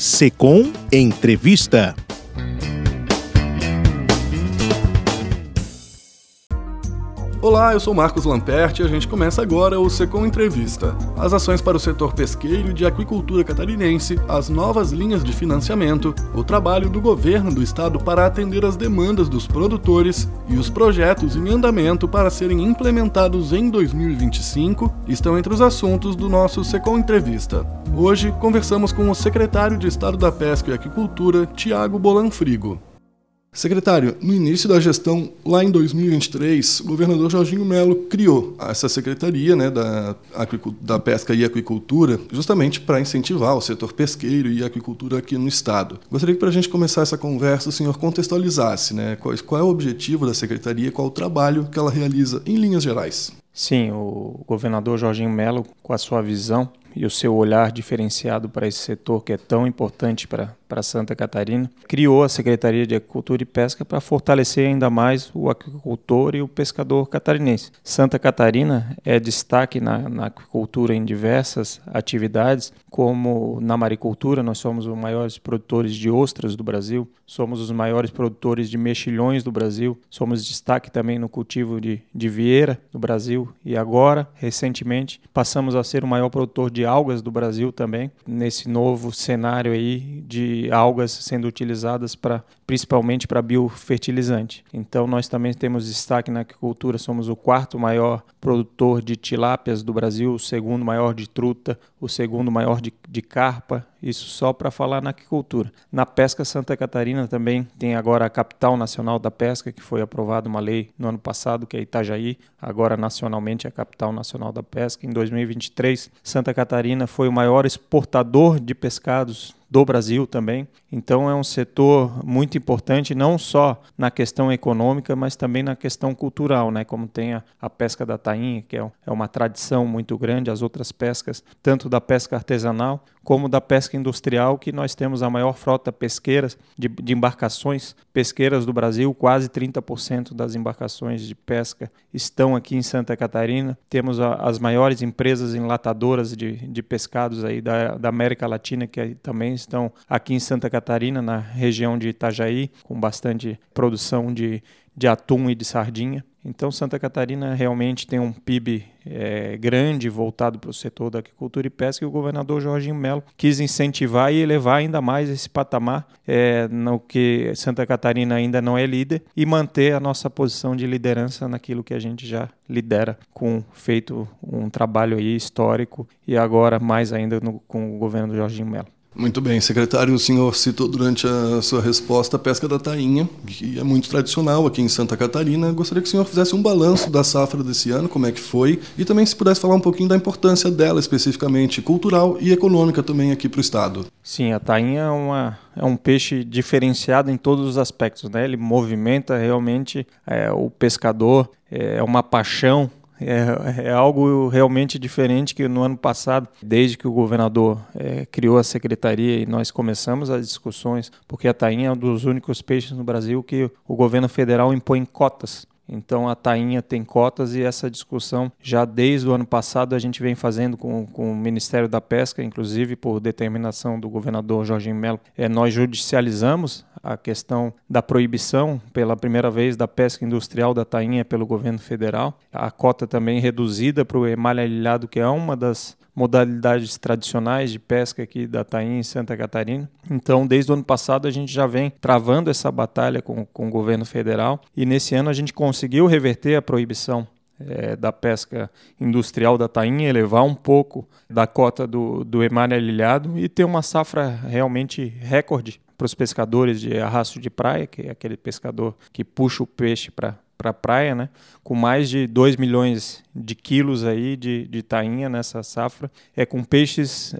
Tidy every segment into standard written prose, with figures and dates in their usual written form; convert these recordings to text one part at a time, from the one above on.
Secom Entrevista. Olá, eu sou Marcos Lamperti e a gente começa agora o Secom Entrevista. As ações para o setor pesqueiro e de aquicultura catarinense, as novas linhas de financiamento, o trabalho do governo do estado para atender as demandas dos produtores e os projetos em andamento para serem implementados em 2025 estão entre os assuntos do nosso Secom Entrevista. Hoje, conversamos com o secretário de Estado da Pesca e Aquicultura, Tiago Bolanfrigo. Secretário, no início da gestão, lá em 2023, o governador Jorginho Melo criou essa secretaria, da Pesca e Aquicultura, justamente para incentivar o setor pesqueiro e aquicultura aqui no estado. Gostaria que, para a gente começar essa conversa, o senhor contextualizasse, qual é o objetivo da secretaria e qual o trabalho que ela realiza em linhas gerais. Sim, o governador Jorginho Melo, com a sua visão e o seu olhar diferenciado para esse setor que é tão importante para Santa Catarina, criou a Secretaria de Agricultura e Pesca para fortalecer ainda mais o aquicultor e o pescador catarinense. Santa Catarina é destaque na aquicultura em diversas atividades, como na maricultura. Nós somos os maiores produtores de ostras do Brasil, somos os maiores produtores de mexilhões do Brasil, somos destaque também no cultivo de vieira do Brasil e agora, recentemente, passamos a ser o maior produtor de algas do Brasil também, nesse novo cenário aí de algas sendo utilizadas principalmente para biofertilizante. Então nós também temos destaque na aquicultura, somos o quarto maior produtor de tilápias do Brasil, o segundo maior de truta, o segundo maior de carpa, isso só para falar na aquicultura. Na pesca, Santa Catarina também tem agora a Capital Nacional da Pesca, que foi aprovada uma lei no ano passado, que é Itajaí, agora nacionalmente é a Capital Nacional da Pesca. Em 2023, Santa Catarina foi o maior exportador de pescados do Brasil também. Então é um setor muito importante, não só na questão econômica, mas também na questão cultural, como tem a pesca da tainha, que é uma tradição muito grande, as outras pescas, tanto da pesca artesanal como da pesca industrial, que nós temos a maior frota pesqueira de embarcações pesqueiras do Brasil, quase 30% das embarcações de pesca estão aqui em Santa Catarina. Temos as maiores empresas enlatadoras de pescados aí da América Latina, que também estão aqui em Santa Catarina, na região de Itajaí, com bastante produção de atum e de sardinha. Então Santa Catarina realmente tem um PIB grande voltado para o setor da aquicultura e pesca, e o governador Jorginho Melo quis incentivar e elevar ainda mais esse patamar no que Santa Catarina ainda não é líder, e manter a nossa posição de liderança naquilo que a gente já lidera, feito um trabalho aí histórico e agora mais ainda com o governo do Jorginho Melo. Muito bem, secretário, o senhor citou durante a sua resposta a pesca da tainha, que é muito tradicional aqui em Santa Catarina. Gostaria que o senhor fizesse um balanço da safra desse ano, como é que foi, e também se pudesse falar um pouquinho da importância dela, especificamente cultural e econômica também aqui para o estado. Sim, a tainha é um peixe diferenciado em todos os aspectos, Ele movimenta realmente o pescador, é uma paixão. É algo realmente diferente que no ano passado, desde que o governador criou a secretaria e nós começamos as discussões, porque a tainha é um dos únicos peixes no Brasil que o governo federal impõe cotas. Então a tainha tem cotas, e essa discussão já desde o ano passado a gente vem fazendo com o Ministério da Pesca, inclusive por determinação do governador Jorginho Melo. Nós judicializamos a questão da proibição pela primeira vez da pesca industrial da tainha pelo governo federal. A cota também reduzida para o emalha-ilhado, que é uma das modalidades tradicionais de pesca aqui da tainha em Santa Catarina. Então, desde o ano passado, a gente já vem travando essa batalha com o governo federal, e nesse ano a gente conseguiu reverter a proibição da pesca industrial da tainha, elevar um pouco da cota do emalha-ilhado e ter uma safra realmente recorde para os pescadores de arrasto de praia, que é aquele pescador que puxa o peixe para a praia, com mais de 2 milhões de quilos aí de tainha nessa safra, com peixes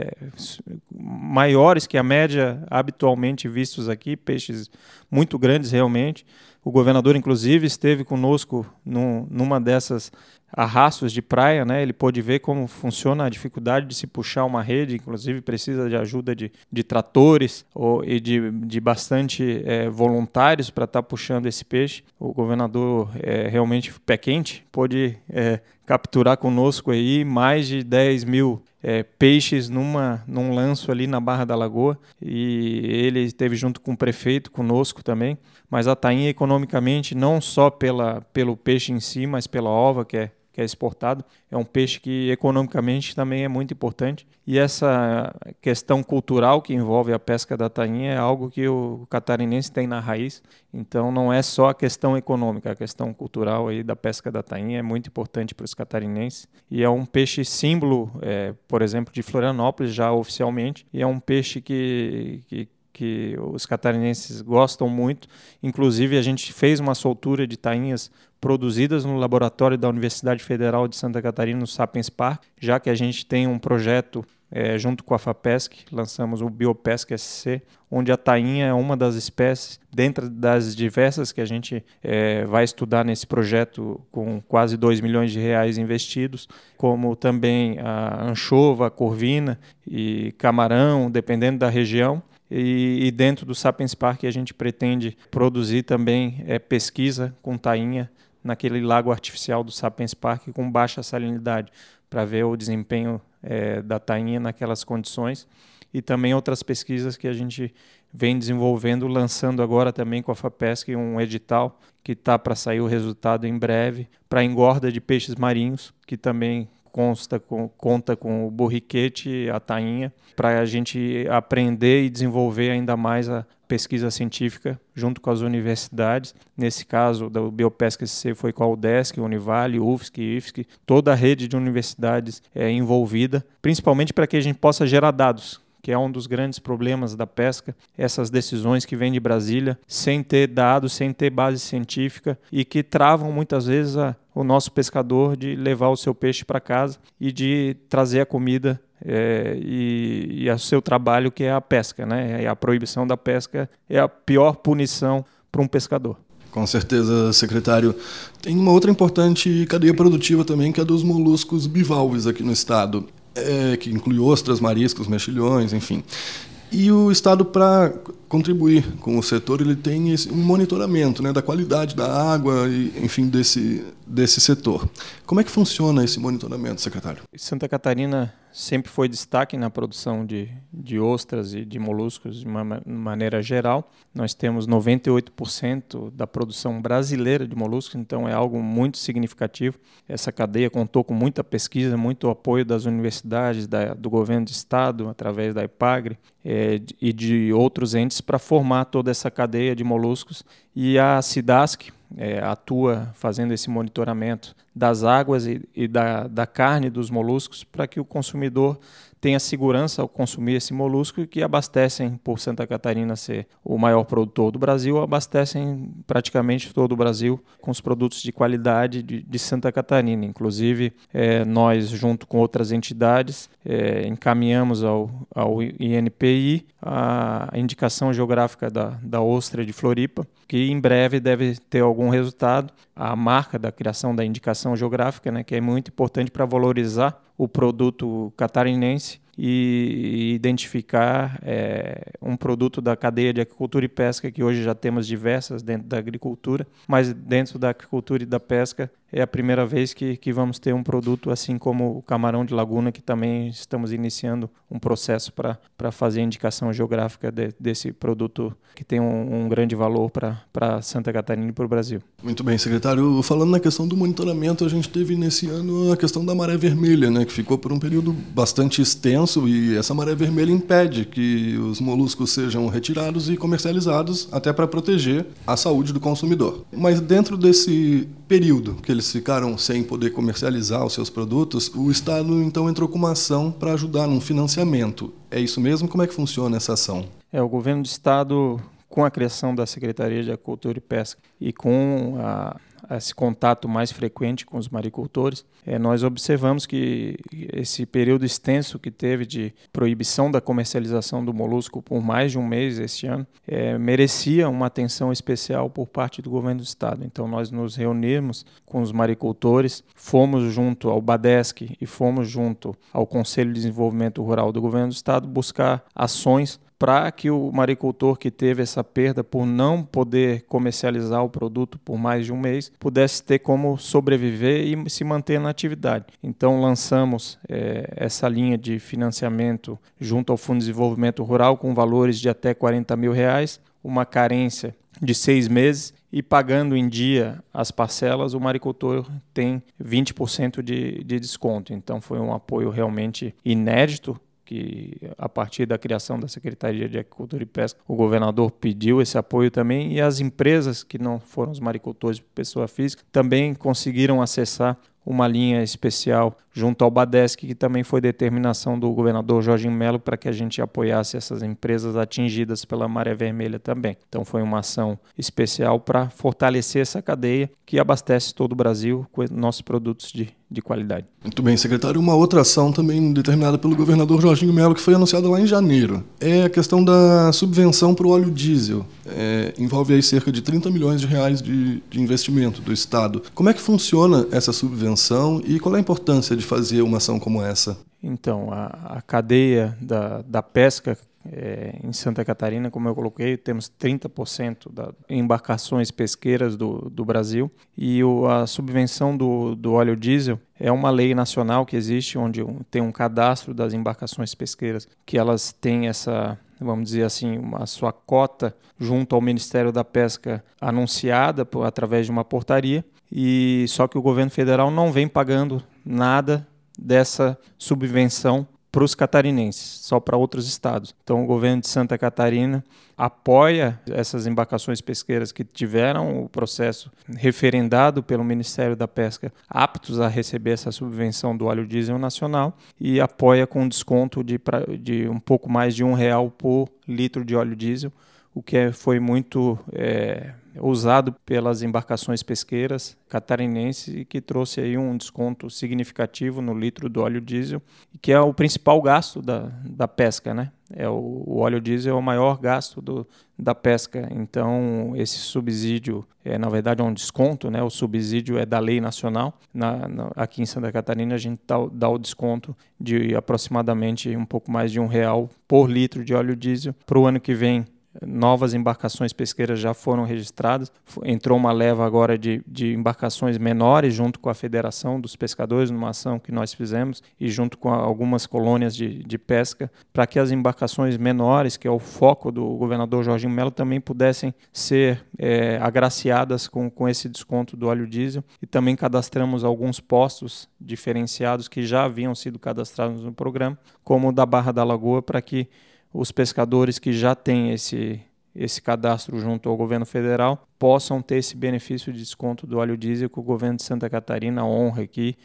maiores que a média habitualmente vistos aqui, peixes muito grandes realmente. O governador, inclusive, esteve conosco numa dessas arrastos de praia, Ele pôde ver como funciona a dificuldade de se puxar uma rede, inclusive precisa de ajuda de tratores e de bastante voluntários para estar puxando esse peixe. O governador, realmente pé quente, pôde capturar conosco aí mais de 10 mil peixes num lanço ali na Barra da Lagoa, e ele esteve junto com o prefeito, conosco também. Mas a tainha, economicamente, não só pelo peixe em si, mas pela ova que é exportado, é um peixe que economicamente também é muito importante. E essa questão cultural que envolve a pesca da tainha é algo que o catarinense tem na raiz. Então não é só a questão econômica, a questão cultural aí da pesca da tainha é muito importante para os catarinenses. E é um peixe símbolo, por exemplo, de Florianópolis já oficialmente, e é um peixe que os catarinenses gostam muito. Inclusive, a gente fez uma soltura de tainhas produzidas no laboratório da Universidade Federal de Santa Catarina, no Sapiens Park, já que a gente tem um projeto junto com a FAPESC, lançamos o Biopesca SC, onde a tainha é uma das espécies, dentro das diversas que a gente vai estudar nesse projeto, com quase R$2 milhões investidos, como também a anchova, a corvina e camarão, dependendo da região. E dentro do Sapiens Park a gente pretende produzir também pesquisa com tainha naquele lago artificial do Sapiens Park com baixa salinidade, para ver o desempenho da tainha naquelas condições. E também outras pesquisas que a gente vem desenvolvendo, lançando agora também com a FAPESC um edital que está para sair o resultado em breve, para engorda de peixes marinhos, que também conta com o borriquete, a tainha, para a gente aprender e desenvolver ainda mais a pesquisa científica junto com as universidades. Nesse caso, do Biopesca SC foi com a UDESC, Univale, UFSC, IFSC, toda a rede de universidades envolvida, principalmente para que a gente possa gerar dados, que é um dos grandes problemas da pesca, essas decisões que vêm de Brasília, sem ter dados, sem ter base científica, e que travam muitas vezes o nosso pescador de levar o seu peixe para casa e de trazer a comida e o seu trabalho, que é a pesca, né? E a proibição da pesca é a pior punição para um pescador. Com certeza, secretário. Tem uma outra importante cadeia produtiva também, que é a dos moluscos bivalves aqui no estado. Que inclui ostras, mariscos, mexilhões, enfim. E o Estado, para contribuir com o setor, ele tem um monitoramento, né, da qualidade da água, e, enfim, desse setor. Como é que funciona esse monitoramento, secretário? Santa Catarina sempre foi destaque na produção de ostras e de moluscos de uma maneira geral. Nós temos 98% da produção brasileira de moluscos, então é algo muito significativo. Essa cadeia contou com muita pesquisa, muito apoio das universidades, do governo do estado, através da IPAGRE e de outros entes, para formar toda essa cadeia de moluscos. E a SIDASC atua fazendo esse monitoramento das águas e da carne dos moluscos, para que o consumidor tenha segurança ao consumir esse molusco, e que abastecem, por Santa Catarina ser o maior produtor do Brasil, abastecem praticamente todo o Brasil com os produtos de qualidade de Santa Catarina. Inclusive, nós, junto com outras entidades, encaminhamos ao INPI a indicação geográfica da ostra de Floripa, que em breve deve ter algum resultado. A marca da criação da indicação geográfica, né, que é muito importante para valorizar o produto catarinense e identificar um produto da cadeia de aquicultura e pesca, que hoje já temos diversas dentro da agricultura, mas dentro da aquicultura e da pesca é a primeira vez que vamos ter um produto assim como o camarão de laguna, que também estamos iniciando um processo para fazer a indicação geográfica desse produto, que tem um grande valor para Santa Catarina e para o Brasil. Muito bem, secretário. Falando na questão do monitoramento, a gente teve nesse ano a questão da maré vermelha, né, que ficou por um período bastante extenso, e essa maré vermelha impede que os moluscos sejam retirados e comercializados, até para proteger a saúde do consumidor. Mas dentro desse período que eles ficaram sem poder comercializar os seus produtos, o Estado então entrou com uma ação para ajudar num financiamento. É isso mesmo? Como é que funciona essa ação? O governo do Estado, com a criação da Secretaria de Agricultura e Pesca e com esse contato mais frequente com os maricultores, nós observamos que esse período extenso que teve de proibição da comercialização do molusco por mais de um mês este ano, merecia uma atenção especial por parte do governo do estado. Então nós nos reunimos com os maricultores, fomos junto ao BADESC e fomos junto ao Conselho de Desenvolvimento Rural do governo do estado buscar ações para que o maricultor que teve essa perda por não poder comercializar o produto por mais de um mês pudesse ter como sobreviver e se manter na atividade. Então lançamos essa linha de financiamento junto ao Fundo de Desenvolvimento Rural com valores de até R$40 mil, uma carência de 6 meses e pagando em dia as parcelas, o maricultor tem 20% de desconto. Então foi um apoio realmente inédito, que a partir da criação da Secretaria de Agricultura e Pesca, o governador pediu esse apoio também, e as empresas que não foram os maricultores, pessoa física, também conseguiram acessar uma linha especial junto ao Badesc, que também foi determinação do governador Jorginho Melo para que a gente apoiasse essas empresas atingidas pela maré vermelha também. Então foi uma ação especial para fortalecer essa cadeia que abastece todo o Brasil com nossos produtos de qualidade. Muito bem, secretário. Uma outra ação também determinada pelo governador Jorginho Melo, que foi anunciada lá em janeiro, é a questão da subvenção para o óleo diesel. Envolve aí cerca de R$30 milhões de investimento do Estado. Como é que funciona essa subvenção e qual é a importância de fazer uma ação como essa? Então, a cadeia da pesca em Santa Catarina, como eu coloquei, temos 30% das embarcações pesqueiras do Brasil, e a subvenção do óleo diesel é uma lei nacional que existe, onde tem um cadastro das embarcações pesqueiras, que elas têm essa, vamos dizer assim, a sua cota junto ao Ministério da Pesca anunciada através de uma portaria, e só que o governo federal não vem pagando nada dessa subvenção para os catarinenses, só para outros estados. Então o governo de Santa Catarina apoia essas embarcações pesqueiras que tiveram o processo referendado pelo Ministério da Pesca aptos a receber essa subvenção do óleo diesel nacional, e apoia com desconto de um pouco mais de R$1 por litro de óleo diesel, o que foi muito usado pelas embarcações pesqueiras catarinenses e que trouxe aí um desconto significativo no litro do óleo diesel, que é o principal gasto da pesca, né? O óleo diesel é o maior gasto da pesca. Então esse subsídio na verdade é um desconto, né? O subsídio é da lei nacional. Aqui em Santa Catarina a gente dá o desconto de aproximadamente um pouco mais de R$1 por litro de óleo diesel. Para o ano que vem, novas embarcações pesqueiras já foram registradas. Entrou uma leva agora de embarcações menores junto com a Federação dos Pescadores, numa ação que nós fizemos, e junto com algumas colônias de pesca, para que as embarcações menores, que é o foco do governador Jorginho Melo, também pudessem ser agraciadas com esse desconto do óleo diesel. E também cadastramos alguns postos diferenciados que já haviam sido cadastrados no programa, como o da Barra da Lagoa, para que os pescadores que já têm esse cadastro junto ao governo federal possam ter esse benefício de desconto do óleo diesel que o governo de Santa Catarina honra aqui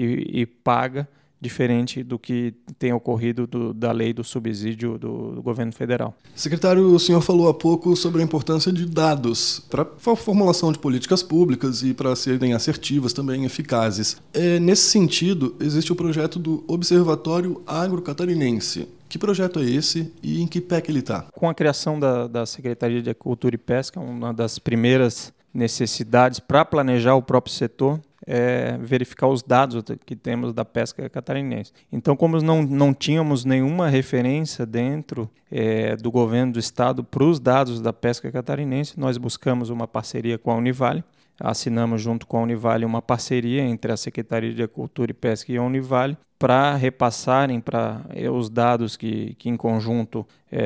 e paga, diferente do que tem ocorrido da lei do subsídio do governo federal. Secretário, o senhor falou há pouco sobre a importância de dados para a formulação de políticas públicas e para serem assertivas, também eficazes. Nesse sentido, existe o projeto do Observatório Agro-Catarinense. Que projeto é esse e em que pé que ele está? Com a criação da Secretaria de Agricultura e Pesca, uma das primeiras necessidades para planejar o próprio setor é verificar os dados que temos da pesca catarinense. Então, como não tínhamos nenhuma referência dentro do governo do estado para os dados da pesca catarinense, nós buscamos uma parceria com a Univale. Assinamos junto com a Univale uma parceria entre a Secretaria de Agricultura e Pesca e a Univale para repassarem para os dados que em conjunto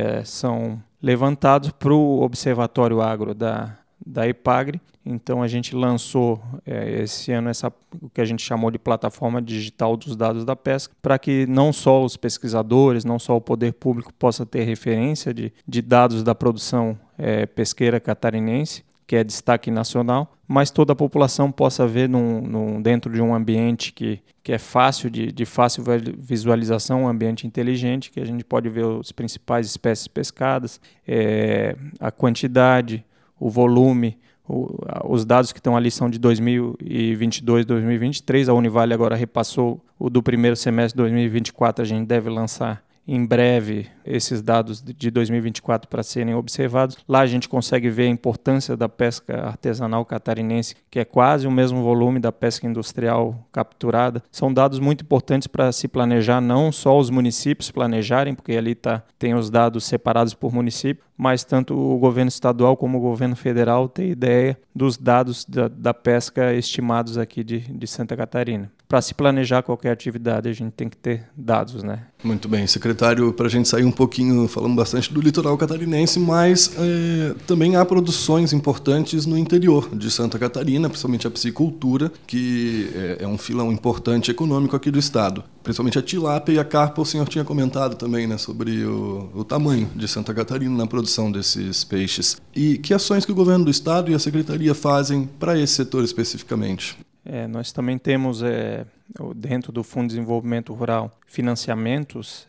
são levantados para o Observatório Agro da EPAGRE. Então a gente lançou esse ano o que a gente chamou de plataforma digital dos dados da pesca, para que não só os pesquisadores, não só o poder público possa ter referência de dados da produção pesqueira catarinense, que é destaque nacional, mas toda a população possa ver dentro de um ambiente que é fácil, de fácil visualização, um ambiente inteligente, que a gente pode ver as principais espécies pescadas, a quantidade, o volume. Os dados que estão ali são de 2022, 2023. A Univale agora repassou o do primeiro semestre de 2024. A gente deve lançar em breve esses dados de 2024 para serem observados. Lá a gente consegue ver a importância da pesca artesanal catarinense, que é quase o mesmo volume da pesca industrial capturada. São dados muito importantes para se planejar, não só os municípios planejarem, porque ali tem os dados separados por município, mas tanto o governo estadual como o governo federal têm ideia dos dados da pesca estimados aqui de Santa Catarina. Para se planejar qualquer atividade, a gente tem que ter dados, né? Muito bem, secretário, para a gente sair um pouquinho, falamos bastante do litoral catarinense, mas também há produções importantes no interior de Santa Catarina, principalmente a piscicultura, que é um filão importante econômico aqui do estado. Principalmente a tilápia e a carpa, o senhor tinha comentado também, né, sobre o tamanho de Santa Catarina na produção desses peixes. E que ações que o governo do estado e a secretaria fazem para esse setor especificamente? Nós também temos, dentro do Fundo de Desenvolvimento Rural, financiamentos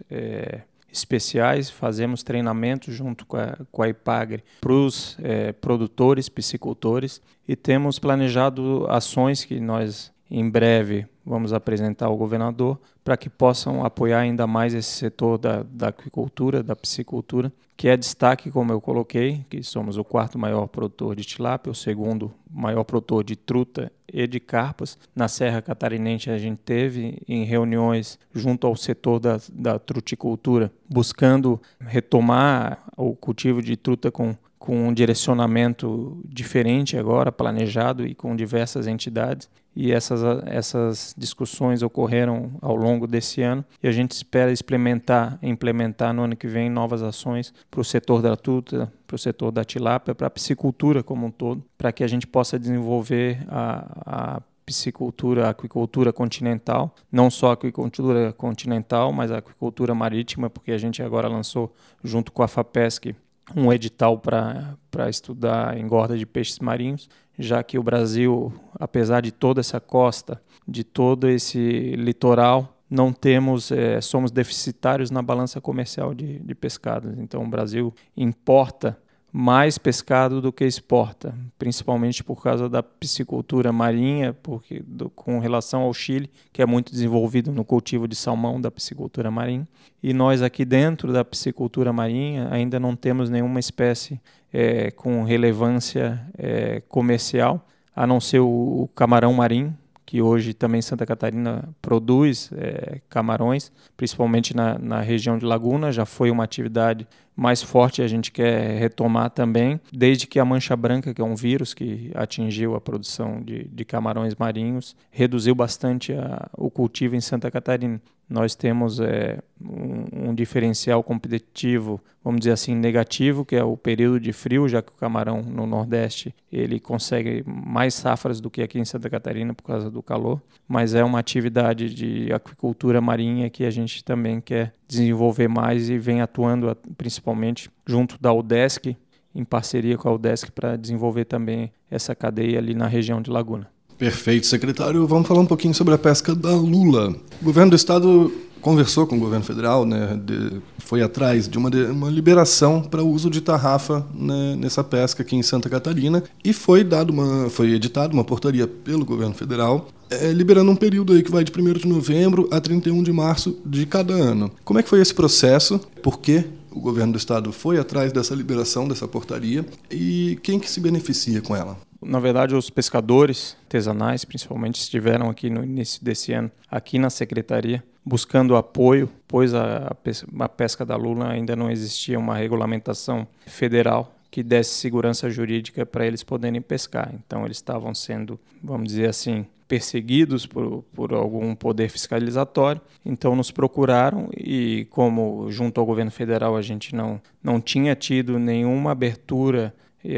especiais, fazemos treinamentos junto com a IPAGRE para os produtores, piscicultores, e temos planejado ações que nós, em breve, vamos apresentar ao governador para que possam apoiar ainda mais esse setor da aquicultura, da piscicultura, que é destaque, como eu coloquei, que somos o 4º maior produtor de tilápia, o 2º maior produtor de truta e de carpas. Na Serra Catarinense a gente teve em reuniões junto ao setor da truticultura, buscando retomar o cultivo de truta com um direcionamento diferente agora, planejado e com diversas entidades. E essas discussões ocorreram ao longo desse ano e a gente espera implementar no ano que vem novas ações para o setor da truta, para o setor da tilápia, para a piscicultura como um todo, para que a gente possa desenvolver a piscicultura, a aquicultura continental, não só a aquicultura continental, mas a aquicultura marítima, porque a gente agora lançou, junto com a FAPESC, um edital para estudar a engorda de peixes marinhos, já que o Brasil, apesar de toda essa costa, de todo esse litoral, não temos, somos deficitários na balança comercial de pescados. Então o Brasil importa mais pescado do que exporta, principalmente por causa da piscicultura marinha, com relação ao Chile, que é muito desenvolvido no cultivo de salmão da piscicultura marinha. E nós aqui dentro da piscicultura marinha ainda não temos nenhuma espécie com relevância comercial, a não ser o camarão marinho, que hoje também Santa Catarina produz camarões, principalmente na região de Laguna. Já foi uma atividade mais forte, a gente quer retomar também, desde que a mancha branca, que é um vírus que atingiu a produção de camarões marinhos, reduziu bastante o cultivo em Santa Catarina. Nós temos um diferencial competitivo, vamos dizer assim, negativo, que é o período de frio, já que o camarão no Nordeste ele consegue mais safras do que aqui em Santa Catarina por causa do calor, mas é uma atividade de aquicultura marinha que a gente também quer desenvolver mais e vem atuando principalmente junto da UDESC, em parceria com a UDESC, para desenvolver também essa cadeia ali na região de Laguna. Perfeito, secretário. Vamos falar um pouquinho sobre a pesca da lula. O governo do estado conversou com o governo federal, né, foi atrás de uma liberação para o uso de tarrafa, né, nessa pesca aqui em Santa Catarina, e foi editada uma portaria pelo governo federal liberando um período aí que vai de 1º de novembro a 31 de março de cada ano. Como é que foi esse processo? Por que o governo do estado foi atrás dessa liberação, dessa portaria, e quem que se beneficia com ela? Na verdade, os pescadores artesanais, principalmente, estiveram aqui no início desse ano, aqui na Secretaria, buscando apoio, pois a pesca da lula ainda não existia uma regulamentação federal que desse segurança jurídica para eles poderem pescar. Então, eles estavam sendo, vamos dizer assim, perseguidos por algum poder fiscalizatório. Então, nos procuraram e, como junto ao governo federal a gente não tinha tido nenhuma abertura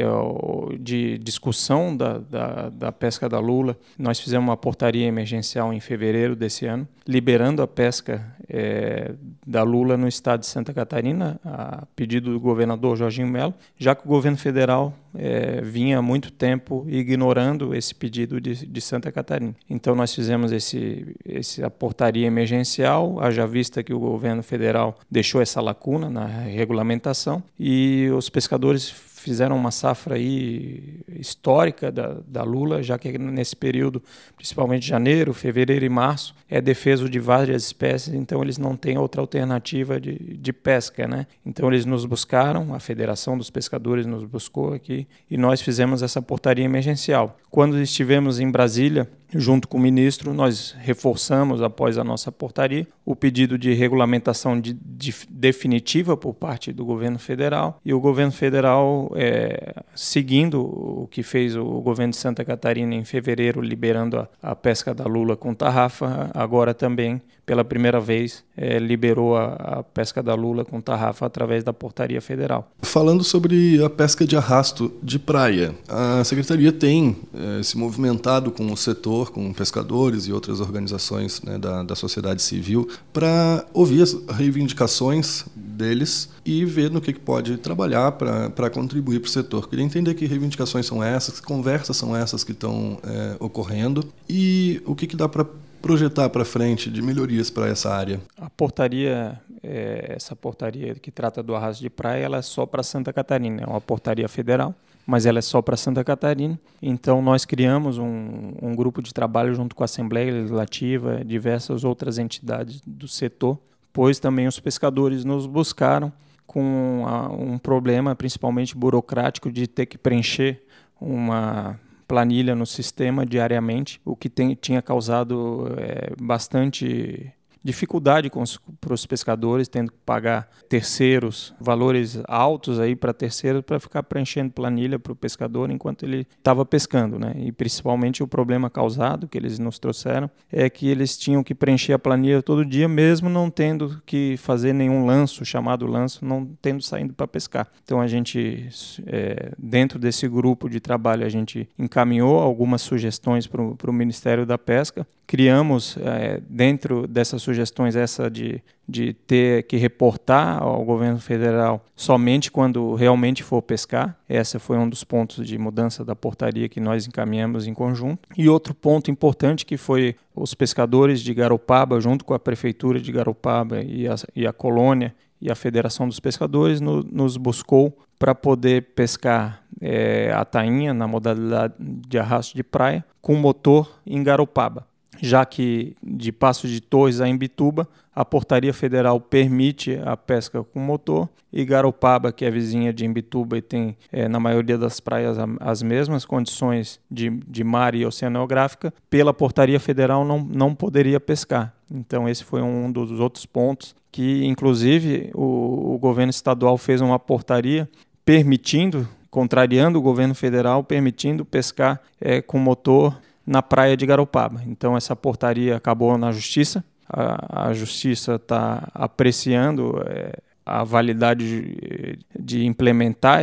de discussão da pesca da lula, nós fizemos uma portaria emergencial em fevereiro desse ano, liberando a pesca da lula no estado de Santa Catarina, a pedido do governador Jorginho Mello, já que o governo federal vinha há muito tempo ignorando esse pedido de Santa Catarina. Então nós fizemos essa portaria emergencial, haja vista que o governo federal deixou essa lacuna na regulamentação, e os pescadores fizeram uma safra aí histórica da lula, já que nesse período, principalmente janeiro, fevereiro e março, é defeso de várias espécies, então eles não têm outra alternativa de pesca, né? Então eles nos buscaram, a Federação dos Pescadores nos buscou aqui e nós fizemos essa portaria emergencial. Quando estivemos em Brasília, junto com o ministro, nós reforçamos, após a nossa portaria, o pedido de regulamentação definitiva por parte do governo federal, e o governo federal, seguindo o que fez o governo de Santa Catarina em fevereiro, liberando a pesca da lula com tarrafa, agora também, pela primeira vez, liberou a pesca da lula com tarrafa através da portaria federal. Falando sobre a pesca de arrasto de praia, a Secretaria tem se movimentado com o setor, com pescadores e outras organizações, né, da sociedade civil, para ouvir as reivindicações deles e ver no que pode trabalhar para contribuir para o setor. Queria entender que reivindicações são essas, que conversas são essas que estão ocorrendo e o que dá para projetar para frente de melhorias para essa área. A portaria, essa portaria que trata do arrasto de praia, ela é só para Santa Catarina, é uma portaria federal, mas ela é só para Santa Catarina. Então nós criamos um grupo de trabalho junto com a Assembleia Legislativa, diversas outras entidades do setor, pois também os pescadores nos buscaram com um problema, principalmente burocrático, de ter que preencher uma planilha no sistema diariamente, o que tinha causado bastante dificuldade para os pescadores, tendo que pagar terceiros, valores altos aí para terceiros, para ficar preenchendo planilha para o pescador enquanto ele estava pescando, né? E principalmente o problema causado que eles nos trouxeram é que eles tinham que preencher a planilha todo dia, mesmo não tendo que fazer nenhum lanço, chamado lanço, não tendo saindo para pescar. Então a gente, dentro desse grupo de trabalho, a gente encaminhou algumas sugestões para o Ministério da Pesca. Criamos, dentro dessas sugestões, essa de ter que reportar ao governo federal somente quando realmente for pescar. Esse foi um dos pontos de mudança da portaria que nós encaminhamos em conjunto. E outro ponto importante que foi os pescadores de Garopaba, junto com a Prefeitura de Garopaba e a Colônia e a Federação dos Pescadores, nos buscou para poder pescar a tainha na modalidade de arrasto de praia com motor em Garopaba, já que de Passo de Torres a Imbituba, a portaria federal permite a pesca com motor, e Garopaba, que é vizinha de Imbituba e tem, na maioria das praias, as mesmas condições de mar e oceanográfica, pela portaria federal não poderia pescar. Então esse foi um dos outros pontos que, inclusive, o governo estadual fez uma portaria permitindo, contrariando o governo federal, permitindo pescar com motor na praia de Garopaba. Então essa portaria acabou na Justiça. A Justiça está apreciando a validade de implementar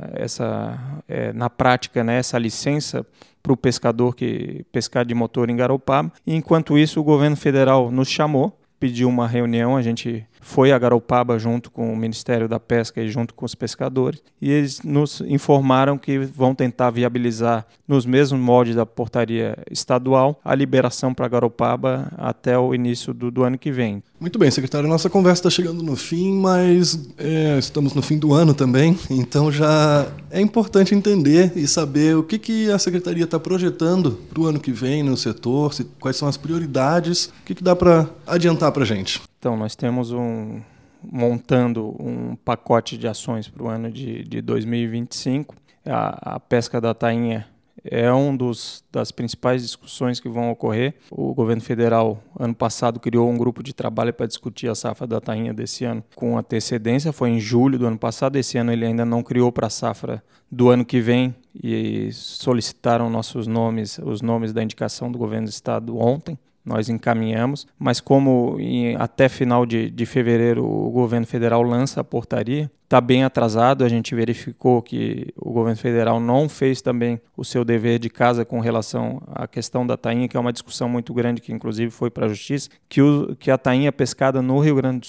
na prática, né, essa licença para o pescador que pescar de motor em Garopaba. E, enquanto isso, o governo federal nos chamou, pediu uma reunião, a gente foi a Garopaba junto com o Ministério da Pesca e junto com os pescadores, e eles nos informaram que vão tentar viabilizar, nos mesmos moldes da portaria estadual, a liberação para Garopaba até o início do ano que vem. Muito bem, secretário, nossa conversa está chegando no fim, mas estamos no fim do ano também, então já é importante entender e saber o que a Secretaria está projetando para o ano que vem no setor, quais são as prioridades, o que dá para adiantar para a gente. Então, nós temos montando um pacote de ações para o ano de 2025. A pesca da tainha é das principais discussões que vão ocorrer. O governo federal, ano passado, criou um grupo de trabalho para discutir a safra da tainha desse ano com antecedência. Foi em julho do ano passado. Esse ano ele ainda não criou para a safra do ano que vem e solicitaram os nomes da indicação do governo do estado ontem. Nós encaminhamos, mas como até final de fevereiro o governo federal lança a portaria, está bem atrasado. A gente verificou que o governo federal não fez também o seu dever de casa com relação à questão da tainha, que é uma discussão muito grande, que inclusive foi para a Justiça, que a tainha pescada no Rio Grande do Sul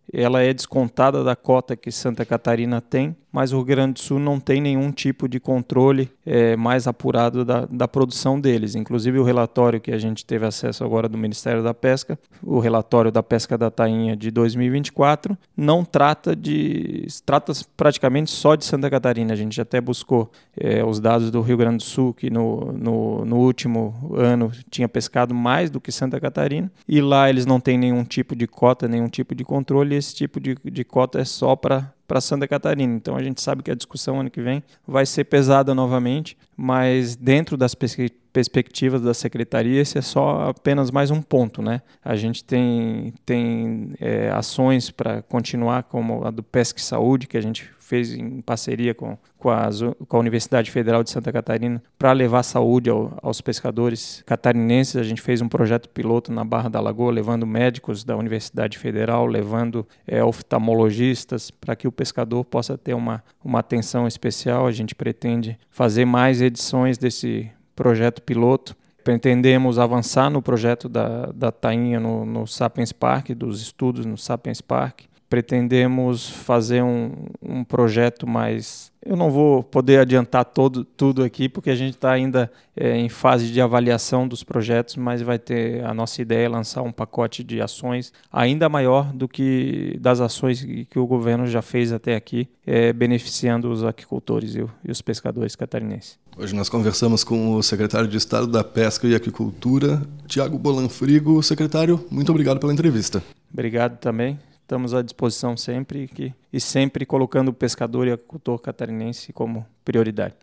ela é descontada da cota que Santa Catarina tem, mas o Rio Grande do Sul não tem nenhum tipo de controle mais apurado da produção deles. Inclusive o relatório que a gente teve acesso agora do Ministério da Pesca, o relatório da pesca da tainha de 2024, não trata praticamente só de Santa Catarina. A gente até buscou os dados do Rio Grande do Sul, que no último ano tinha pescado mais do que Santa Catarina, e lá eles não têm nenhum tipo de cota, nenhum tipo de controle, e esse tipo de cota é só para Santa Catarina. Então a gente sabe que a discussão ano que vem vai ser pesada novamente, mas dentro das perspectivas da Secretaria, esse é só apenas mais um ponto, né? A gente tem ações para continuar, como a do Pesca e Saúde, que a gente fez em parceria com a Universidade Federal de Santa Catarina, para levar saúde aos pescadores catarinenses. A gente fez um projeto piloto na Barra da Lagoa, levando médicos da Universidade Federal, levando oftalmologistas, para que o pescador possa ter uma atenção especial. A gente pretende fazer mais edições desse projeto piloto. Pretendemos avançar no projeto da tainha no Sapiens Park, dos estudos no Sapiens Park. Pretendemos fazer um projeto mais... Eu não vou poder adiantar tudo aqui, porque a gente está ainda em fase de avaliação dos projetos, mas a nossa ideia é lançar um pacote de ações ainda maior do que das ações que o governo já fez até aqui, beneficiando os aquicultores e os pescadores catarinenses. Hoje nós conversamos com o secretário de Estado da Pesca e Aquicultura, Tiago Bolanfrigo. Secretário, muito obrigado pela entrevista. Obrigado também. Estamos à disposição sempre e sempre colocando o pescador e o agricultor catarinense como prioridade.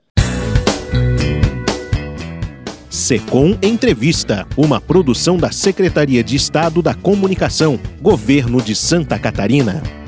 Secom Entrevista, uma produção da Secretaria de Estado da Comunicação, Governo de Santa Catarina.